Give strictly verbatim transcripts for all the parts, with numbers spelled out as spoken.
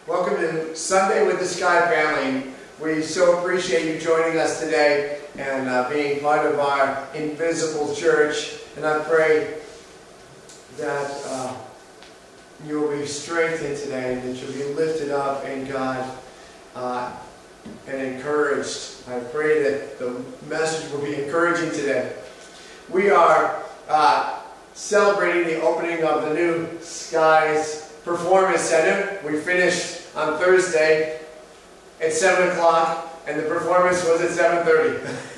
Welcome to Sunday with the Sky family. We so appreciate you joining us today and uh, being part of our invisible church. And I pray that uh, you will be strengthened today, that you'll be lifted up in God uh, and encouraged. I pray that the message will be encouraging today. We are uh, celebrating the opening of the new Skies Performance Center. We finished on Thursday at seven o'clock, and the performance was at seven thirty.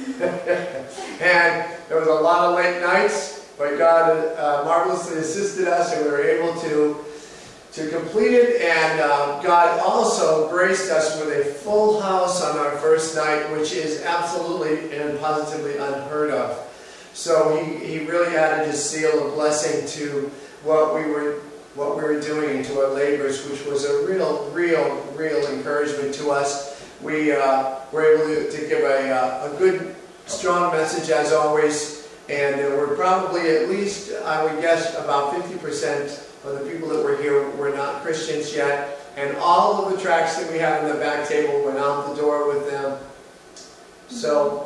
And there was a lot of late nights, but God uh, marvelously assisted us, and we were able to, to complete it. And uh, God also graced us with a full house on our first night, which is absolutely and positively unheard of. So he, he really added his seal of blessing to what we were what we were doing into our labors, which was a real, real, real encouragement to us. We uh, were able to, to give a, uh, a good, strong message as always, and uh, we're probably at least, I would guess, about fifty percent of the people that were here were not Christians yet, and all of the tracts that we had on the back table went out the door with them. So,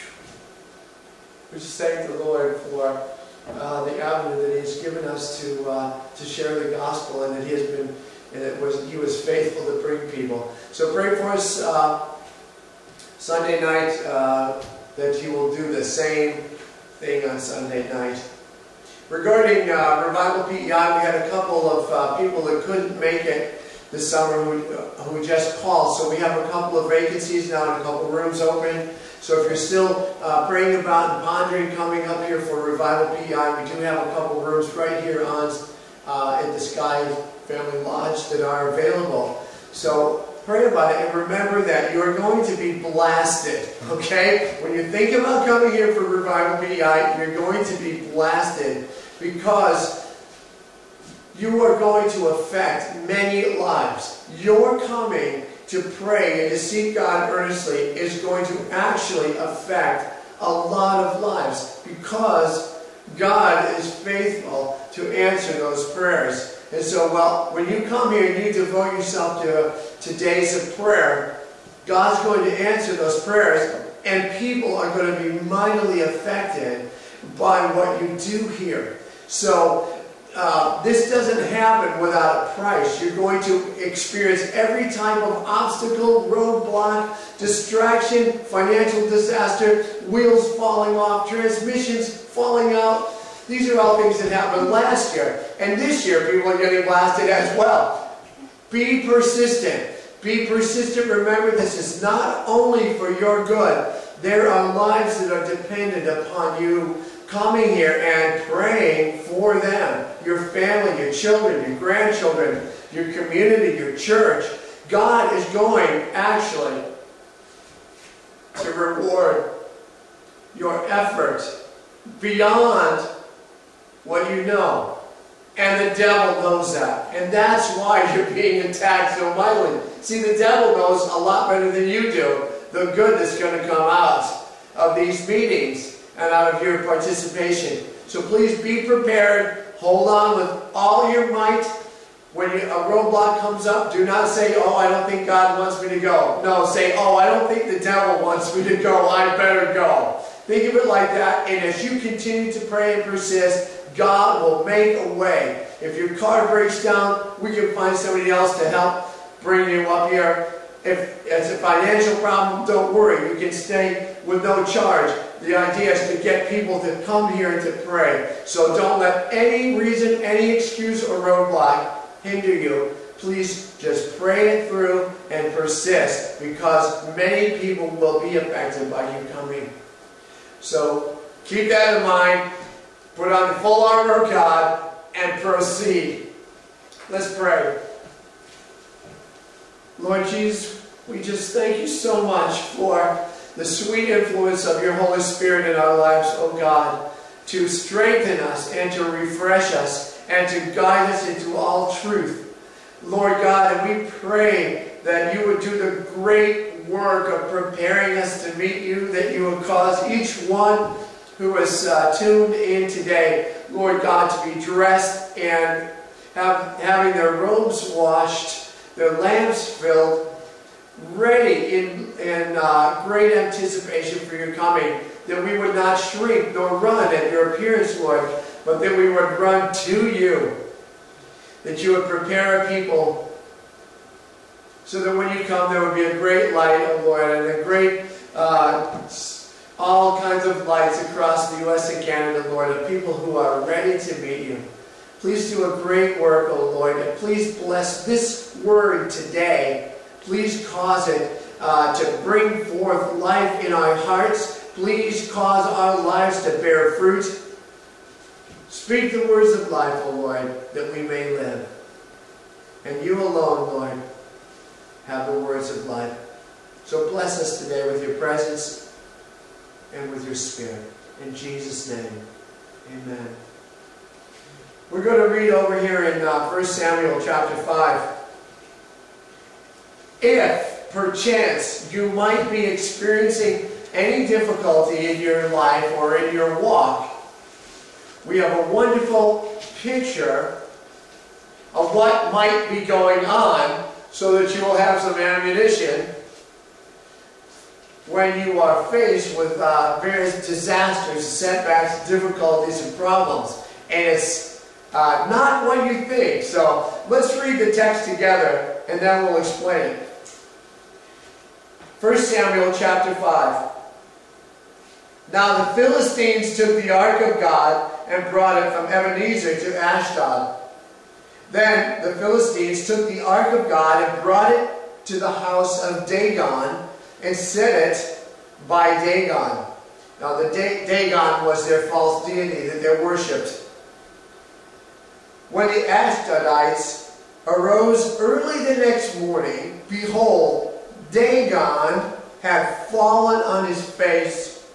we just thank the Lord for Uh, the avenue that He's given us to uh, to share the gospel, and that He has been, and it was He was faithful to bring people. So pray for us uh, Sunday night uh, that you will do the same thing on Sunday night. Regarding uh, Revival P E I, we had a couple of uh, people that couldn't make it this summer who who just called. So we have a couple of vacancies now and a couple of rooms open. So if you're still uh, praying about and pondering coming up here for Revival P E I, we do have a couple rooms right here on uh, at the Sky Family Lodge that are available. So pray about it, and remember that you're going to be blasted, okay? When you think about coming here for Revival P E I, you're going to be blasted, because you are going to affect many lives. Your coming to pray and to seek God earnestly is going to actually affect a lot of lives, because God is faithful to answer those prayers. And so, well, when you come here and you devote yourself to, to days of prayer, God's going to answer those prayers, and people are going to be mightily affected by what you do here. So, Uh, this doesn't happen without a price. You're going to experience every type of obstacle, roadblock, distraction, financial disaster, wheels falling off, transmissions falling out. These are all things that happened last year. And this year, people are getting blasted as well. Be persistent. Be persistent. Remember, this is not only for your good. There are lives that are dependent upon you coming here and praying for them, your family, your children, your grandchildren, your community, your church. God is going actually to reward your effort beyond what you know. And the devil knows that. And that's why you're being attacked so mightily. See, the devil knows a lot better than you do the good that's going to come out of these meetings and out of your participation. So please be prepared. Hold on with all your might. When you, a roadblock comes up, do not say, oh, I don't think God wants me to go. No, say, oh, I don't think the devil wants me to go. I better go. Think of it like that. And as you continue to pray and persist, God will make a way. If your car breaks down, we can find somebody else to help bring you up here. If it's a financial problem, don't worry. You can stay with no charge. The idea is to get people to come here to pray. So don't let any reason, any excuse or roadblock hinder you. Please just pray it through and persist, because many people will be affected by you coming. So keep that in mind. Put on the full armor of God and proceed. Let's pray. Lord Jesus, we just thank you so much for the sweet influence of your Holy Spirit in our lives, oh God, to strengthen us and to refresh us and to guide us into all truth. Lord God, and we pray that you would do the great work of preparing us to meet you, that you would cause each one who is uh, tuned in today, Lord God, to be dressed and have, having their robes washed their lamps filled, ready in, in uh, great anticipation for your coming, that we would not shrink nor run at your appearance, Lord, but that we would run to you, that you would prepare a people so that when you come there would be a great light, oh Lord, and a great, uh, all kinds of lights across the U S and Canada, Lord, of people who are ready to meet you. Please do a great work, oh Lord, and please bless this word today. Please cause it uh, to bring forth life in our hearts. Please cause our lives to bear fruit. Speak the words of life, O Lord, that we may live. And you alone, Lord, have the words of life. So bless us today with your presence and with your Spirit. In Jesus' name, amen. We're going to read over here in uh, First Samuel chapter five. If, perchance, you might be experiencing any difficulty in your life or in your walk, we have a wonderful picture of what might be going on so that you will have some ammunition when you are faced with uh, various disasters, setbacks, difficulties, and problems. And it's uh, not what you think. So let's read the text together and then we'll explain it. First Samuel chapter five. Now the Philistines took the ark of God and brought it from Ebenezer to Ashdod. Then the Philistines took the ark of God and brought it to the house of Dagon and set it by Dagon. Now the da Dagon was their false deity that they worshipped. When the Ashdodites arose early the next morning, behold, Dagon had fallen on his face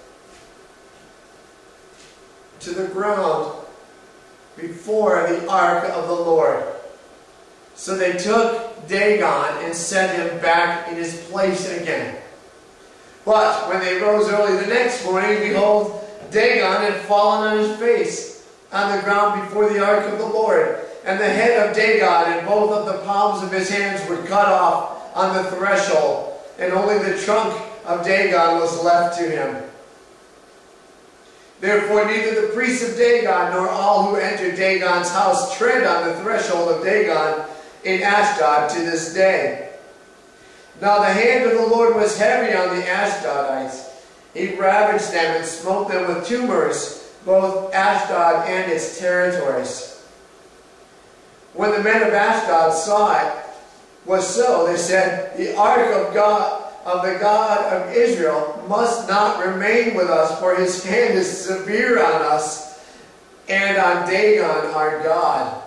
to the ground before the ark of the Lord. So they took Dagon and set him back in his place again. But when they rose early the next morning, behold, Dagon had fallen on his face on the ground before the ark of the Lord. And the head of Dagon and both of the palms of his hands were cut off on the threshold, and only the trunk of Dagon was left to him. Therefore neither the priests of Dagon nor all who enter Dagon's house tread on the threshold of Dagon in Ashdod to this day. Now the hand of the Lord was heavy on the Ashdodites. He ravaged them and smote them with tumors, both Ashdod and its territories. When the men of Ashdod saw it was so, they said, the ark of God, of the God of Israel, must not remain with us, for his hand is severe on us and on Dagon our God.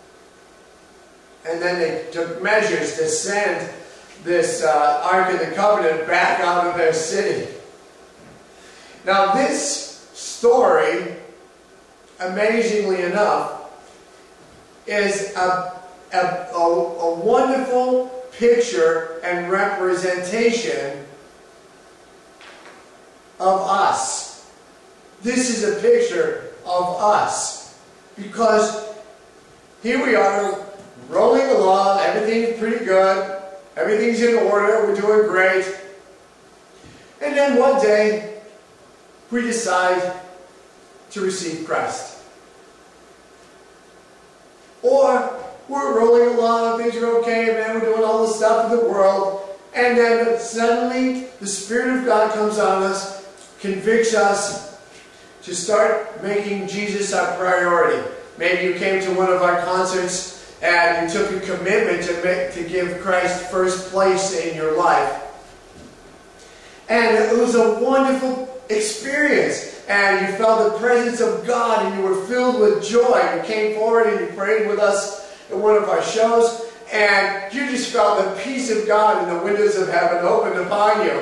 And then they took measures to send this uh, Ark of the Covenant back out of their city. Now this story, amazingly enough, is a, a, a, a wonderful picture and representation of us. This is a picture of us. Because here we are, rolling along, everything's pretty good, everything's in order, we're doing great. And then one day, we decide to receive Christ. Or we're rolling along, things are okay, man, we're doing all the stuff in the world, and then suddenly the Spirit of God comes on us, convicts us to start making Jesus our priority. Maybe you came to one of our concerts and you took a commitment to, make, to give Christ first place in your life. And it was a wonderful experience. And you felt the presence of God and you were filled with joy. You came forward and you prayed with us at one of our shows. And you just felt the peace of God and the windows of heaven opened upon you.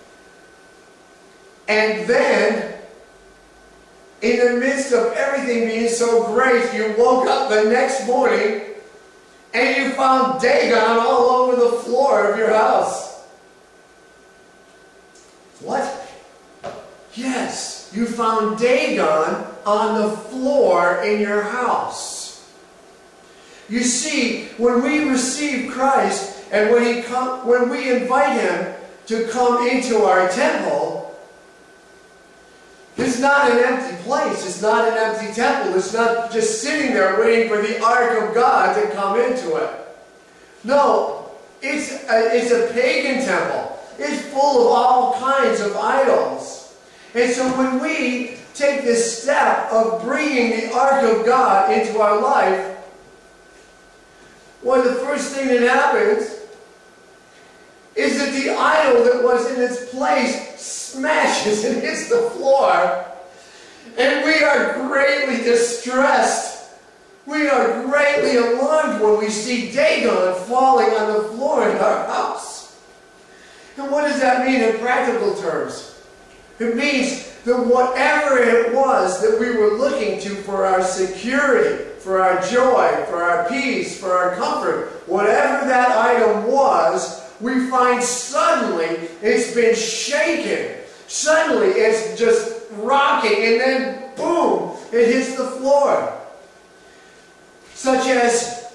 And then, in the midst of everything being so great, you woke up the next morning and you found Dagon all over the floor of your house. What? Yes. You found Dagon on the floor in your house. You see, when we receive Christ and when, he come, when we invite Him to come into our temple, it's not an empty place. It's not an empty temple. It's not just sitting there waiting for the ark of God to come into it. No, it's a, it's a pagan temple. It's full of all kinds of idols. And so when we take this step of bringing the ark of God into our life, well, the first thing that happens is that the idol that was in its place smashes and hits the floor, and we are greatly distressed. We are greatly alarmed when we see Dagon falling on the floor in our house. And what does that mean in practical terms? It means that whatever it was that we were looking to for our security, for our joy, for our peace, for our comfort, whatever that item was, we find suddenly it's been shaken. Suddenly it's just rocking, and then boom, it hits the floor. Such as,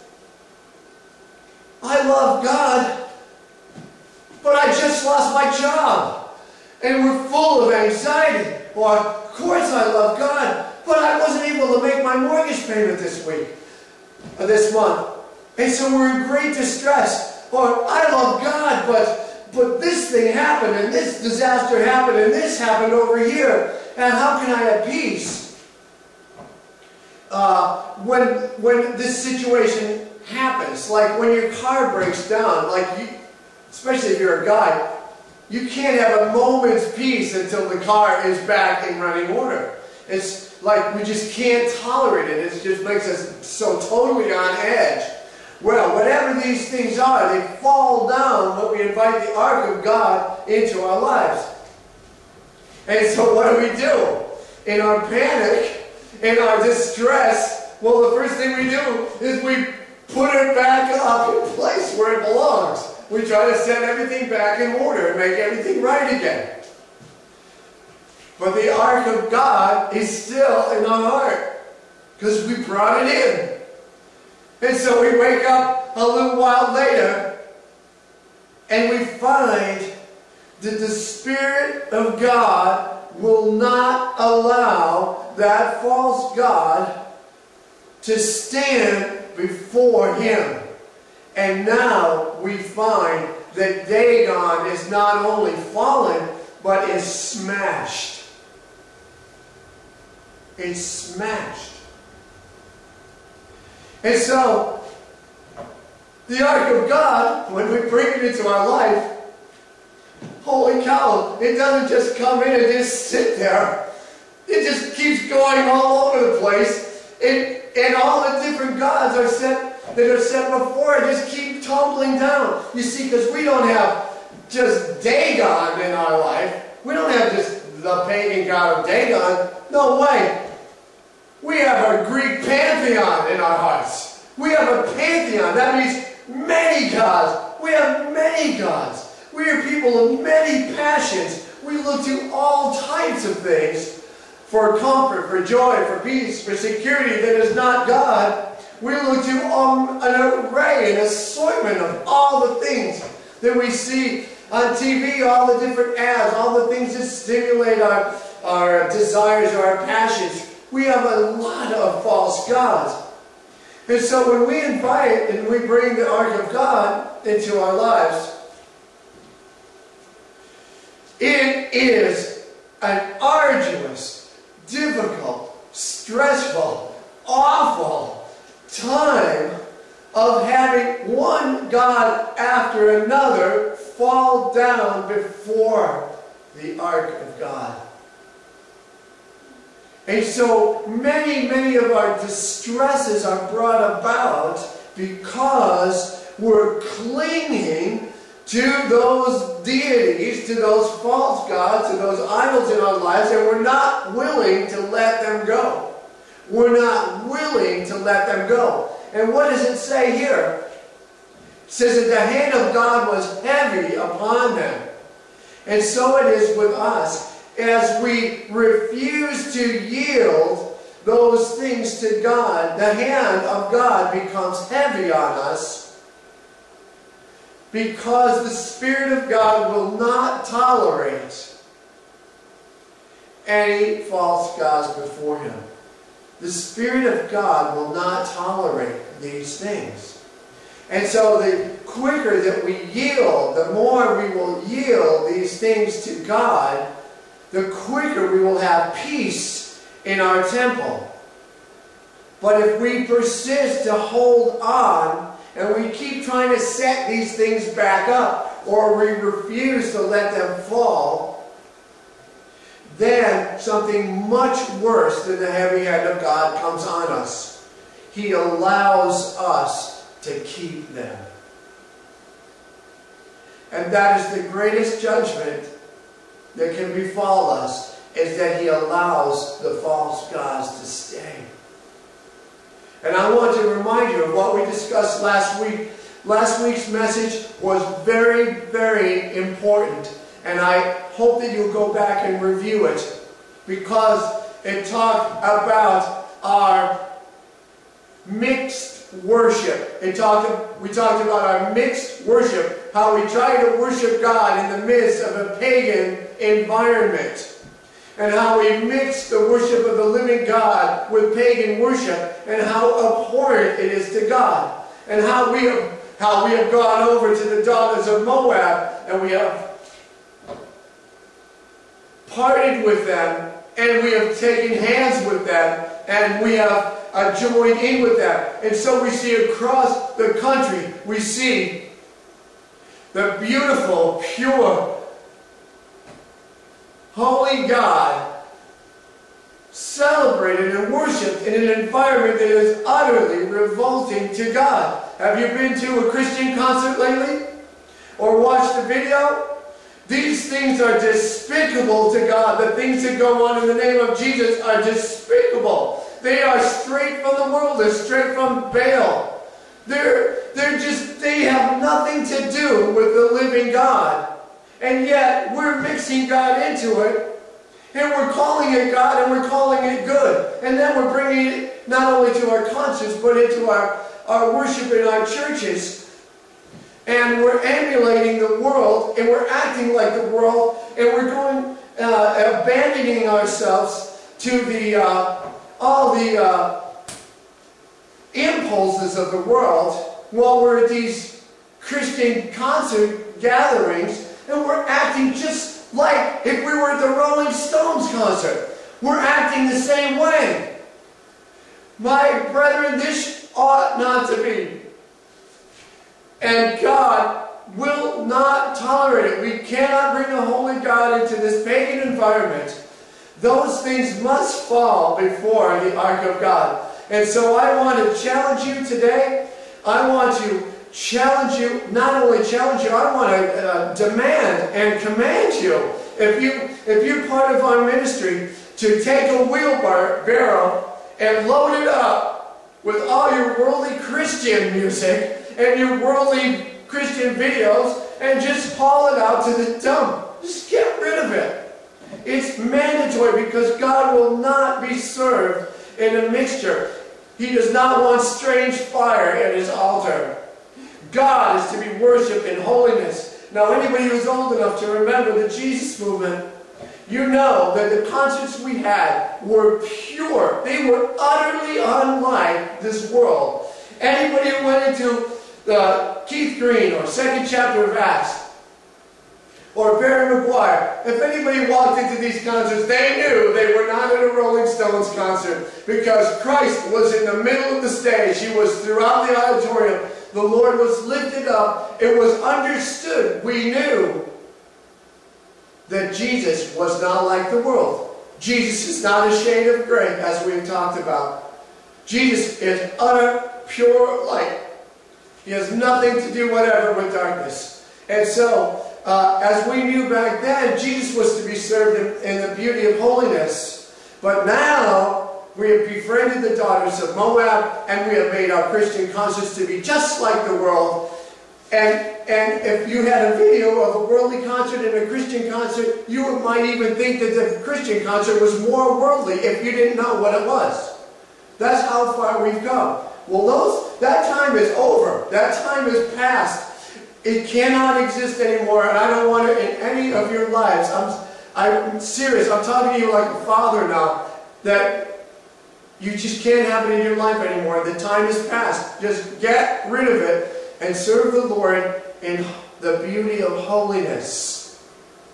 I love God, but I just lost my job. And we're full of anxiety. Or, of course I love God, but I wasn't able to make my mortgage payment this week, or this month. And so we're in great distress. Or, I love God, but, but this thing happened, and this disaster happened, and this happened over here. And how can I have peace? Uh, when, when this situation happens, like when your car breaks down, like you, especially if you're a guy, you can't have a moment's peace until the car is back in running order. It's like we just can't tolerate it. It just makes us so totally on edge. Well, whatever these things are, they fall down when we invite the ark of God into our lives. And so what do we do? In our panic, in our distress, well, the first thing we do is we put it back up in place where it belongs. We try to set everything back in order and make everything right again. But the ark of God is still in our heart because we brought it in. And so we wake up a little while later and we find that the Spirit of God will not allow that false god to stand before Him. And now we find that Dagon is not only fallen, but is smashed. It's smashed. And so, the ark of God, when we bring it into our life, holy cow, it doesn't just come in and just sit there. It just keeps going all over the place. It, and all the different gods are set that are set before it just keep tumbling down. You see, because we don't have just Dagon in our life. We don't have just the pagan god of Dagon. No way. We have a Greek pantheon in our hearts. We have a pantheon. That means many gods. We have many gods. We are people of many passions. We look to all types of things for comfort, for joy, for peace, for security that is not God. We look to um, an array, an assortment of all the things that we see on T V, all the different ads, all the things that stimulate our, our desires or our passions. We have a lot of false gods. And so when we invite and we bring the ark of God into our lives, it is an arduous, difficult, stressful, awful time of having one god after another fall down before the ark of God. And so many, many of our distresses are brought about because we're clinging to those deities, to those false gods, to those idols in our lives, and we're not willing to let them go. We're not willing to let them go. And what does it say here? It says that the hand of God was heavy upon them. And so it is with us. As we refuse to yield those things to God, the hand of God becomes heavy on us, because the Spirit of God will not tolerate any false gods before Him. The Spirit of God will not tolerate these things. And so the quicker that we yield, the more we will yield these things to God, the quicker we will have peace in our temple. But if we persist to hold on, and we keep trying to set these things back up, or we refuse to let them fall, then something much worse than the heavy hand of God comes on us. He allows us to keep them. And that is the greatest judgment that can befall us, is that He allows the false gods to stay. And I want to remind you of what we discussed last week. Last week's message was very, very important. And I hope that you'll go back and review it, because it talked about our mixed worship. It talked, we talked about our mixed worship, how we try to worship God in the midst of a pagan environment, and how we mix the worship of the living God with pagan worship, and how abhorrent it is to God, and how we have, how we have gone over to the daughters of Moab, and we have parted with them, and we have taken hands with them, and we have uh, joined in with them. And so we see across the country, we see the beautiful, pure, holy God celebrated and worshipped in an environment that is utterly revolting to God. Have you been to a Christian concert lately? Or watched a video? These things are despicable to God. The things that go on in the name of Jesus are despicable. They are straight from the world. They're straight from Baal. They're, they're just, they have nothing to do with the living God. And yet, we're mixing God into it. And we're calling it God, and we're calling it good. And then we're bringing it not only to our conscience, but into our, our worship in our churches. And we're emulating the world, and we're acting like the world, and we're going, uh, abandoning ourselves to the, uh, all the uh, impulses of the world, while we're at these Christian concert gatherings, and we're acting just like if we were at the Rolling Stones concert. We're acting the same way. My brethren, this ought not to be. And God will not tolerate it. We cannot bring the holy God into this pagan environment. Those things must fall before the ark of God. And so I want to challenge you today. I want to challenge you, not only challenge you, I want to uh, demand and command you, if, you, if you're part of our ministry, to take a wheelbarrow and load it up with all your worldly Christian music and your worldly Christian videos, and just haul it out to the dump. Just get rid of it. It's mandatory, because God will not be served in a mixture. He does not want strange fire at His altar. God is to be worshipped in holiness. Now, anybody who's old enough to remember the Jesus movement, you know that the concerts we had were pure. They were utterly unlike this world. Anybody who went into the Keith Green or second chapter of Acts or Barry Maguire, if anybody walked into these concerts, they knew they were not at a Rolling Stones concert, because Christ was in the middle of the stage. He was throughout the auditorium. The Lord was lifted up. It was understood. We knew that Jesus was not like the world. Jesus is not a shade of gray, as we've talked about. Jesus is utter, pure light. He has nothing to do whatever with darkness. And so, uh, as we knew back then, Jesus was to be served in, in the beauty of holiness. But now, we have befriended the daughters of Moab, and we have made our Christian concerts to be just like the world. And, and if you had a video of a worldly concert and a Christian concert, you might even think that the Christian concert was more worldly if you didn't know what it was. That's how far we've come. Well, those, that time is over. That time is past. It cannot exist anymore, and I don't want it in any of your lives. I'm, I'm serious. I'm talking to you like a father now, that you just can't have it in your life anymore. The time is past. Just get rid of it and serve the Lord in the beauty of holiness.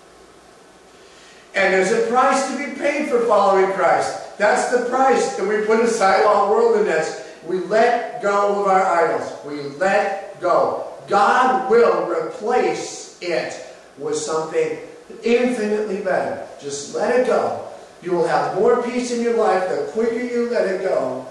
And there's a price to be paid for following Christ. That's the price that we put aside all worldliness. We let go of our idols. We let go. God will replace it with something infinitely better. Just let it go. You will have more peace in your life the quicker you let it go.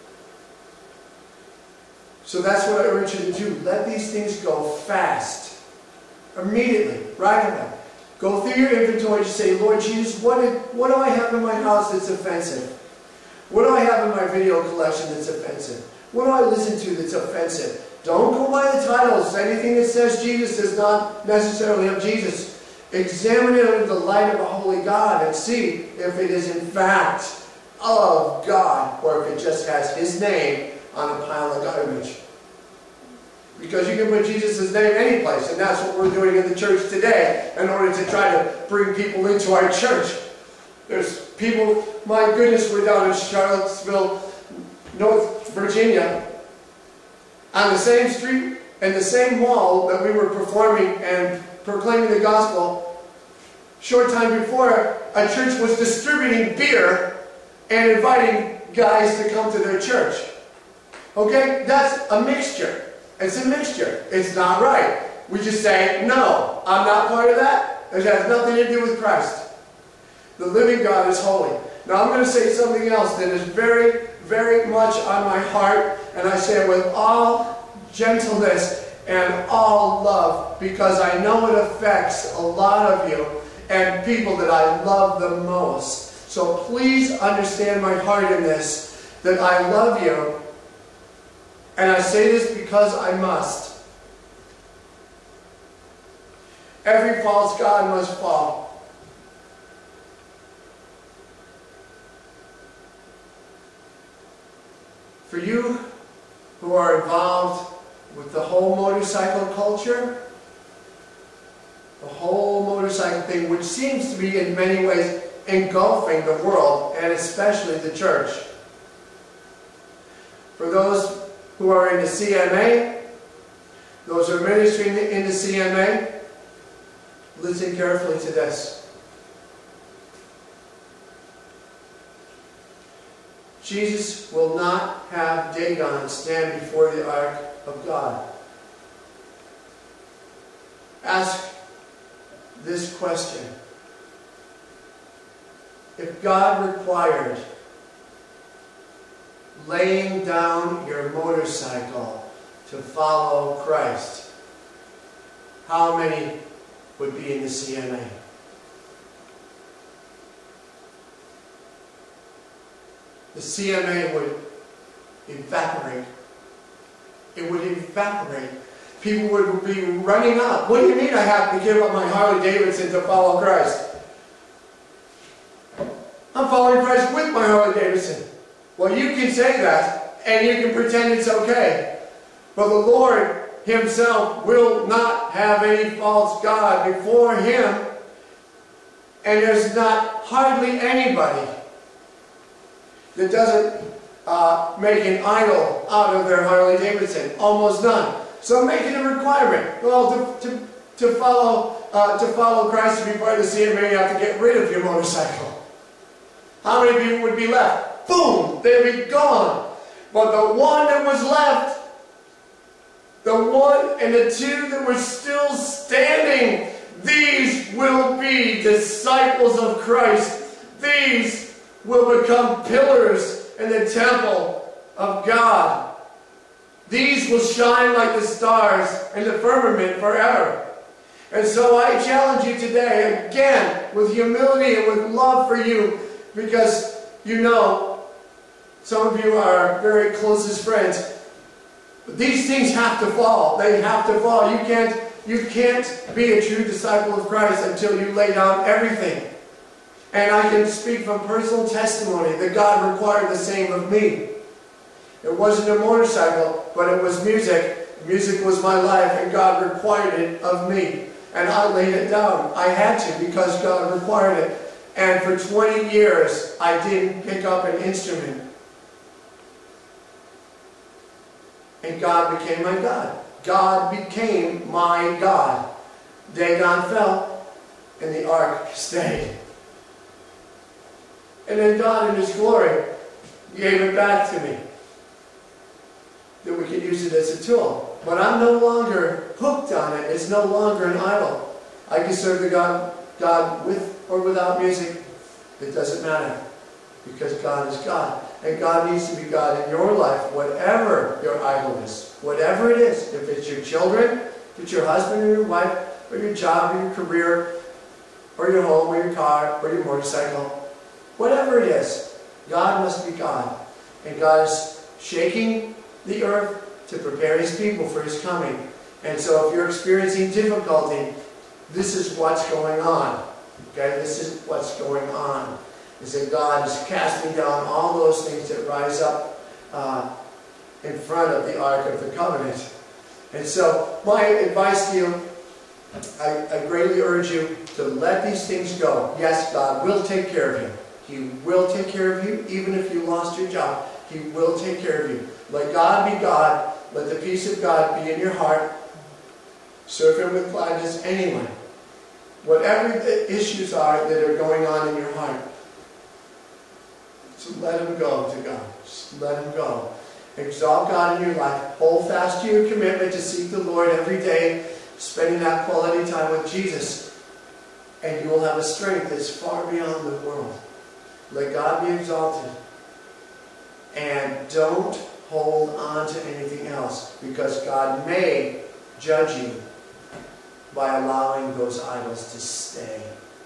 So that's what I urge you to do. Let these things go fast. Immediately. Right away. Go through your inventory and say, Lord Jesus, what, did, what do I have in my house that's offensive? What do I have in my video collection that's offensive? What do I listen to that's offensive? Don't go by the titles. Anything that says Jesus does not necessarily have Jesus. Examine it under the light of a holy God and see if it is in fact of God or if it just has His name on a pile of garbage. Because you can put Jesus' name any place, and that's what we're doing in the church today in order to try to bring people into our church. There's people, my goodness, we're down in Charlottesville, North Virginia, on the same street and the same wall that we were performing and proclaiming the gospel. Short time before, a church was distributing beer and inviting guys to come to their church. Okay? That's a mixture. It's a mixture. It's not right. We just say, no, I'm not part of that. It has nothing to do with Christ. The living God is holy. Now I'm going to say something else that is very, very much on my heart, and I say it with all gentleness and all love, because I know it affects a lot of you and people that I love the most. So please understand my heart in this, that I love you, and I say this because I must. Every false god must fall. For you who are involved with the whole motorcycle culture, the whole motorcycle thing, which seems to be in many ways engulfing the world, and especially the church. For those who are in the C M A, those who are ministering in the C M A, listen carefully to this. Jesus will not have Dagon stand before the ark of God. Ask this question. If God required laying down your motorcycle to follow Christ, how many would be in the C M A? The C M A would evaporate. It would evaporate. People would be running up. What do you mean I have to give up my Harley Davidson to follow Christ? I'm following Christ with my Harley Davidson. Well, you can say that, and you can pretend it's okay. But the Lord Himself will not have any false god before Him, and there's not hardly anybody that doesn't uh, make an idol out of their Harley Davidson. Almost none. So make it a requirement. Well, to, to, to, follow, uh, to follow Christ, to be part of the C M A, you have to get rid of your motorcycle. How many people would be left? Boom! They'd be gone. But the one that was left, the one and the two that were still standing, these will be disciples of Christ. These will become pillars in the temple of God. These will shine like the stars in the firmament forever. And so I challenge you today, again, with humility and with love for you, because you know, some of you are very closest friends. But these things have to fall. They have to fall. You can't, you can't be a true disciple of Christ until you lay down everything. And I can speak from personal testimony that God required the same of me. It wasn't a motorcycle, but it was music. Music was my life, and God required it of me. And I laid it down. I had to, because God required it. And for twenty years, I didn't pick up an instrument. And God became my God. God became my God. Dagon fell, and the ark stayed. And then God, in His glory, gave it back to me, that we could use it as a tool. But I'm no longer hooked on it. It's no longer an idol. I can serve the God, God with or without music. It doesn't matter, because God is God. And God needs to be God in your life, whatever your idol is. Whatever it is. If it's your children, if it's your husband or your wife, or your job or your career, or your home or your car, or your motorcycle. Whatever it is, God must be God. And God is shaking the earth to prepare His people for His coming. And so if you're experiencing difficulty, this is what's going on. Okay, this is what's going on. Is that God is casting down all those things that rise up uh, in front of the Ark of the Covenant. And so my advice to you, I, I greatly urge you to let these things go. Yes, God will take care of you. He will take care of you, even if you lost your job. He will take care of you. Let God be God. Let the peace of God be in your heart. Serve Him with gladness anyway. Whatever the issues are that are going on in your heart, so let them go to God. Just let them go. Exalt God in your life. Hold fast to your commitment to seek the Lord every day, spending that quality time with Jesus. And you will have a strength that's far beyond the world. Let God be exalted. And don't hold on to anything else, because God may judge you by allowing those idols to stay.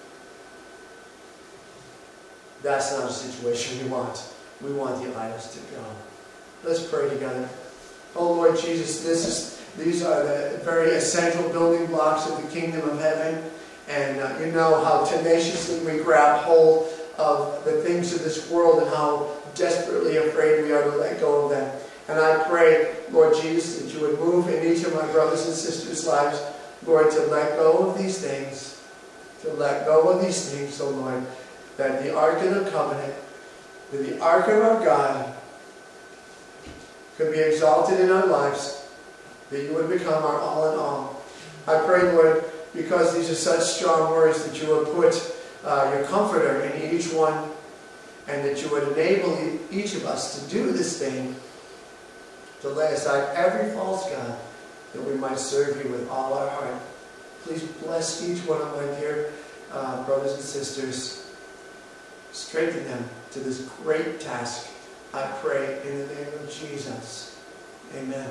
That's not a situation we want. We want the idols to go. Let's pray together. Oh Lord Jesus, this is these are the very essential building blocks of the kingdom of heaven. And uh, you know how tenaciously we grab hold of the things of this world and how desperately afraid we are to let go of them. And I pray, Lord Jesus, that you would move in each of my brothers and sisters' lives, Lord, to let go of these things. To let go of these things, oh Lord, that the Ark of the Covenant, that the Ark of our God could be exalted in our lives, that you would become our all in all. I pray, Lord, because these are such strong words, that you would put uh, your comforter in each one, and that you would enable each of us to do this thing, to lay aside every false god, that we might serve you with all our heart. Please bless each one of my dear uh, brothers and sisters. Strengthen them to this great task. I pray in the name of Jesus. Amen.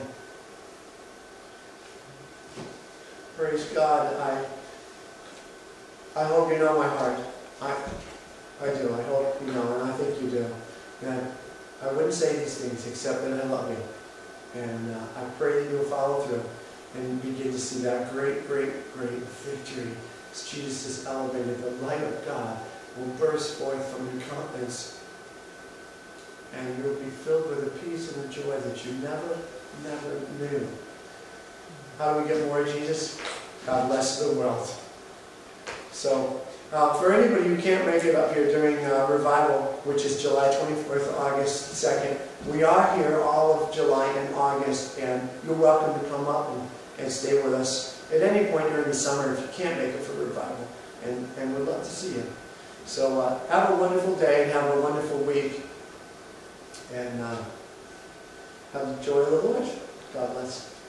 Praise God. I I hope you know my heart. I I do. I hope you know, and I think you do. That I wouldn't say these things except that I love you. And uh, I pray that you'll follow through and begin to see that great, great, great victory as Jesus is elevated. The light of God will burst forth from your countenance, and you'll be filled with a peace and a joy that you never, never knew. How do we get more of Jesus? God bless the world. So, uh, for anybody who can't make it up here during uh, revival, which is July twenty-fourth, August second, we are here all of July and August, and you're welcome to come up and, and stay with us at any point during the summer if you can't make it for revival, and, and we'd love to see you. So uh, have a wonderful day and have a wonderful week, and uh, have the joy of the Lord. God bless.